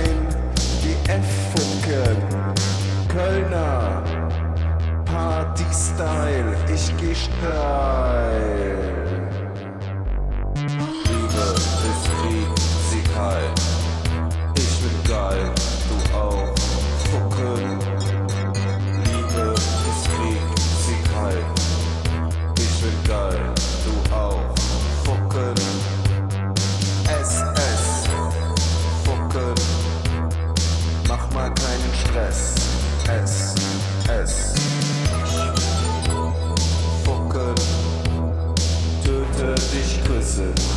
rein, die F-Fucken, Kölner, Party-Style, ich geh steil. Liebe ist Krieg, sie kalt, ich bin geil, du auch, Fucken. Liebe ist Krieg, sie kalt, ich bin geil, du auch, Fucken. SS, Fucken, mach mal keinen Stress. SS, Fucken, töte dich, küssen.